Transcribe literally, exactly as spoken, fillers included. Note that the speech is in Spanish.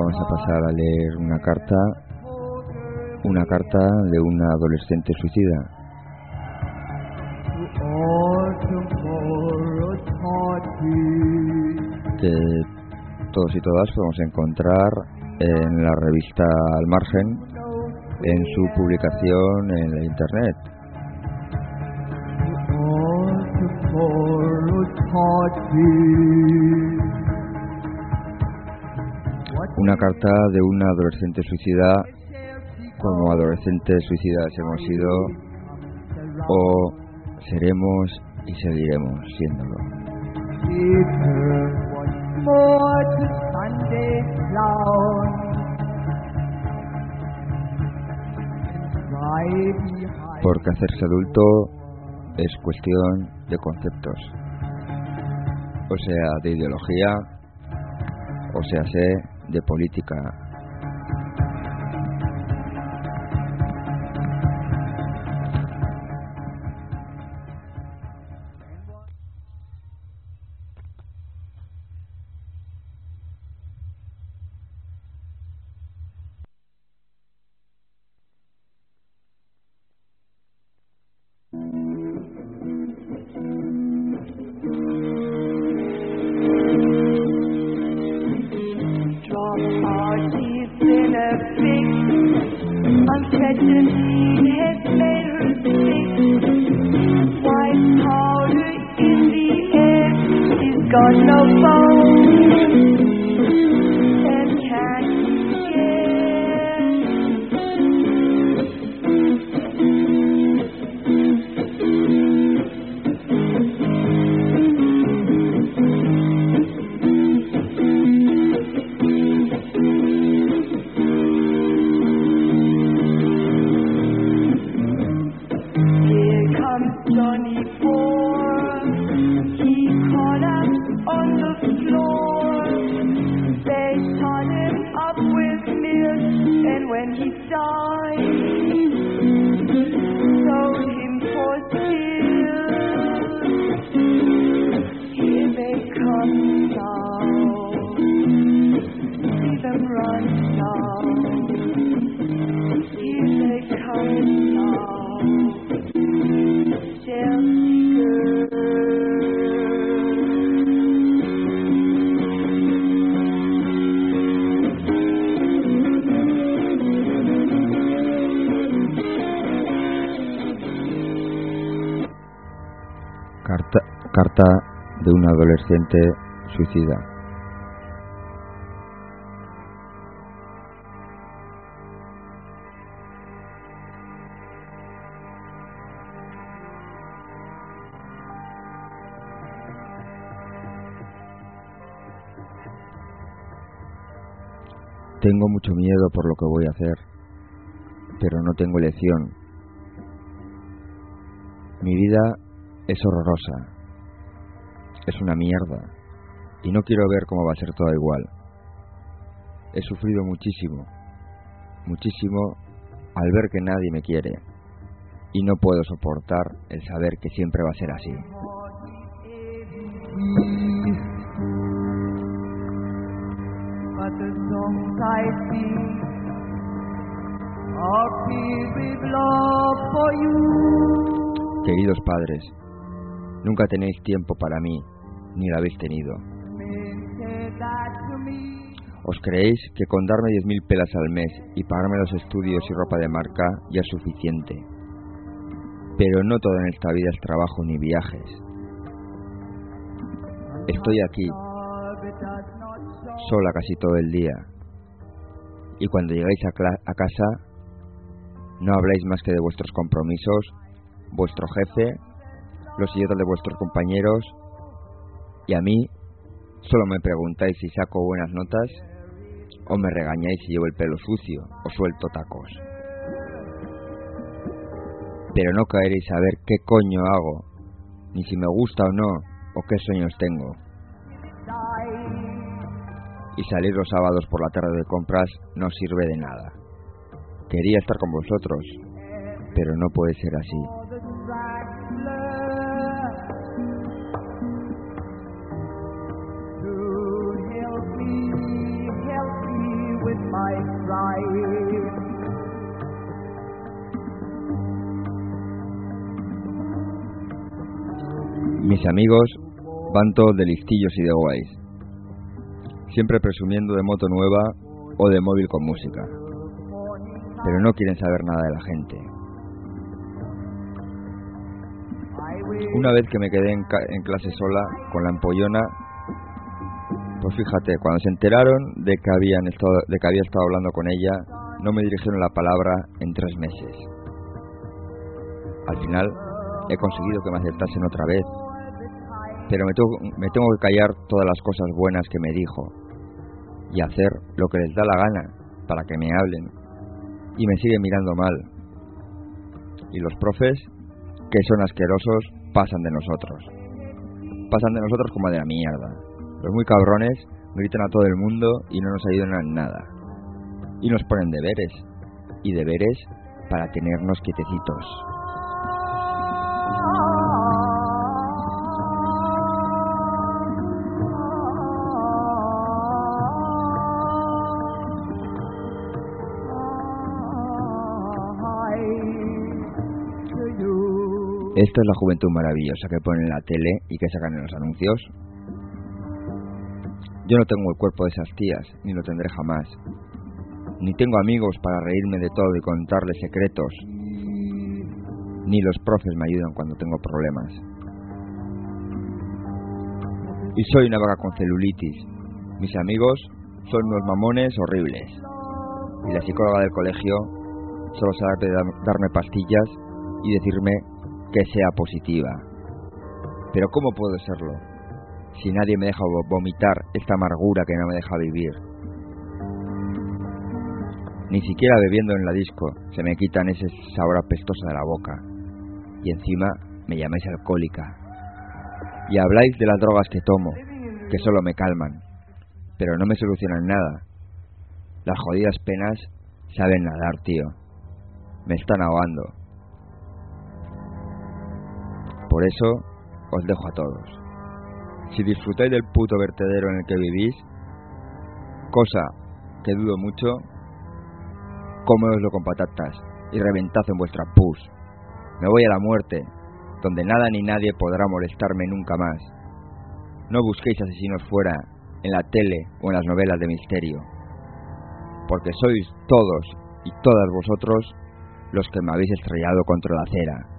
vamos a pasar a leer una carta, una carta de una adolescente suicida. Que todos y todas podemos encontrar en la revista Al Margen, en su publicación en la internet. Una carta de una adolescente suicida, como adolescentes suicidas hemos sido o seremos y seguiremos siéndolo. Porque hacerse adulto es cuestión de conceptos, o sea, de ideología, o sea, de política. Carta, carta de un adolescente suicida. Tengo mucho miedo por lo que voy a hacer, pero no tengo elección. Mi vida es horrorosa, es una mierda, y no quiero ver cómo va a ser todo igual. He sufrido muchísimo, muchísimo al ver que nadie me quiere, y no puedo soportar el saber que siempre va a ser así. Queridos padres, nunca tenéis tiempo para mí, ni lo habéis tenido. ¿Os creéis que con darme diez mil pelas al mes y pagarme los estudios y ropa de marca ya es suficiente? Pero no todo en esta vida es trabajo ni viajes. Estoy aquí, sola casi todo el día. Y cuando llegáis a, cla- a casa, no habláis más que de vuestros compromisos, vuestro jefe, los idiotas de vuestros compañeros, y a mí solo me preguntáis si saco buenas notas o me regañáis si llevo el pelo sucio o suelto tacos. Pero no queréis saber qué coño hago, ni si me gusta o no, o qué sueños tengo. Y salir los sábados por la tarde de compras no sirve de nada. Quería estar con vosotros, pero no puede ser así. Mis amigos van todos de listillos y de guays, siempre presumiendo de moto nueva o de móvil con música, pero no quieren saber nada de la gente. Una vez que me quedé en, ca- en clase sola con la empollona, pues fíjate, cuando se enteraron de que habían estado, de que había estado hablando con ella, no me dirigieron la palabra en tres meses. Al final he conseguido que me aceptasen otra vez, pero me tengo, me tengo que callar todas las cosas buenas que me dijo y hacer lo que les da la gana para que me hablen, y me siguen mirando mal. Y los profes, que son asquerosos, pasan de nosotros. Pasan de nosotros como de la mierda. Los muy cabrones gritan a todo el mundo y no nos ayudan en nada. Y nos ponen deberes. Y deberes para tenernos quietecitos. Esta es la juventud maravillosa que ponen en la tele y que sacan en los anuncios. Yo no tengo el cuerpo de esas tías, ni lo tendré jamás. Ni tengo amigos para reírme de todo y contarles secretos. Ni los profes me ayudan cuando tengo problemas. Y soy una vaca con celulitis. Mis amigos son unos mamones horribles. Y la psicóloga del colegio solo sabe darme pastillas y decirme que sea positiva. Pero ¿cómo puedo serlo si nadie me deja vomitar esta amargura que no me deja vivir? Ni siquiera bebiendo en la disco se me quitan ese sabor apestoso de la boca. Y encima me llamáis alcohólica. Y habláis de las drogas que tomo, que solo me calman, pero no me solucionan nada. Las jodidas penas saben nadar, tío. Me están ahogando. Por eso os dejo a todos. Si disfrutáis del puto vertedero en el que vivís, cosa que dudo mucho, cómedoslo con patatas y reventad en vuestra pus. Me voy a la muerte, donde nada ni nadie podrá molestarme nunca más. No busquéis asesinos fuera, en la tele o en las novelas de misterio, porque sois todos y todas vosotros los que me habéis estrellado contra la acera.